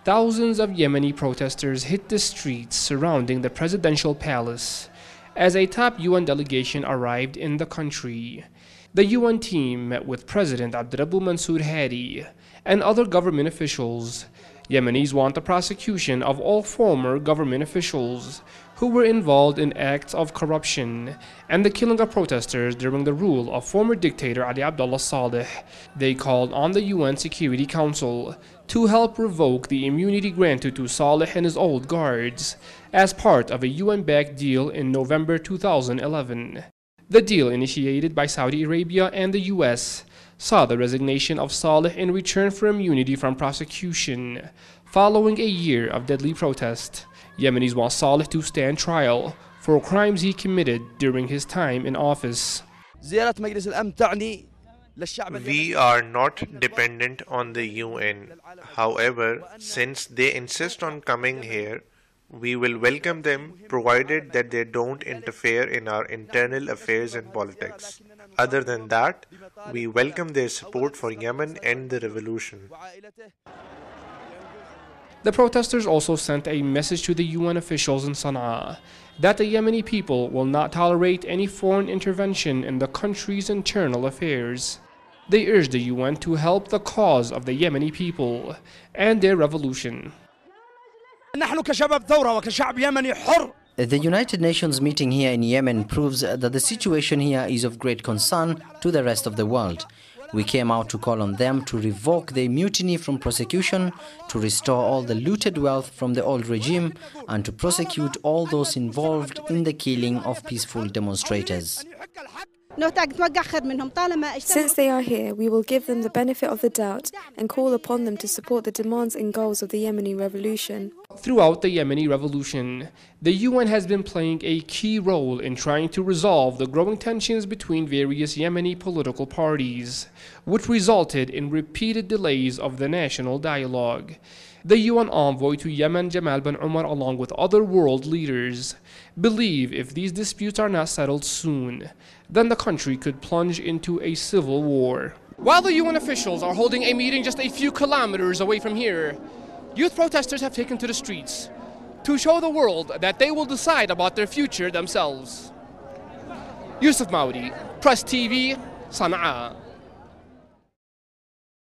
Thousands of Yemeni protesters hit the streets surrounding the presidential palace as a top UN delegation arrived in the country. The UN team met with President Abdrabbu Mansour Hadi and other government officials. Yemenis want the prosecution of all former government officials who were involved in acts of corruption and the killing of protesters during the rule of former dictator Ali Abdullah Saleh. They called on the UN Security Council to help revoke the immunity granted to Saleh and his old guards as part of a UN-backed deal in November 2011. The deal, initiated by Saudi Arabia and the US, saw the resignation of Saleh in return for immunity from prosecution following a year of deadly protest. Yemenis want Saleh to stand trial for crimes he committed during his time in office. We are not dependent on the UN. However, since they insist on coming here, we will welcome them provided that they don't interfere in our internal affairs and politics. Other than that, we welcome their support for Yemen and the revolution. The protesters also sent a message to the UN officials in Sana'a that the Yemeni people will not tolerate any foreign intervention in the country's internal affairs. They urged the UN to help the cause of the Yemeni people and their revolution. The United Nations meeting here in Yemen proves that the situation here is of great concern to the rest of the world. We came out to call on them to revoke the immunity from prosecution, to restore all the looted wealth from the old regime, and to prosecute all those involved in the killing of peaceful demonstrators. Since they are here, we will give them the benefit of the doubt and call upon them to support the demands and goals of the Yemeni revolution. Throughout the Yemeni revolution, the UN has been playing a key role in trying to resolve the growing tensions between various Yemeni political parties, which resulted in repeated delays of the national dialogue. The UN envoy to Yemen, Jamal Ben Omar, along with other world leaders, believe if these disputes are not settled soon, then the country could plunge into a civil war. While the UN officials are holding a meeting just a few kilometers away from here, youth protesters have taken to the streets to show the world that they will decide about their future themselves. Yusuf Maudi, Press TV, Sana'a.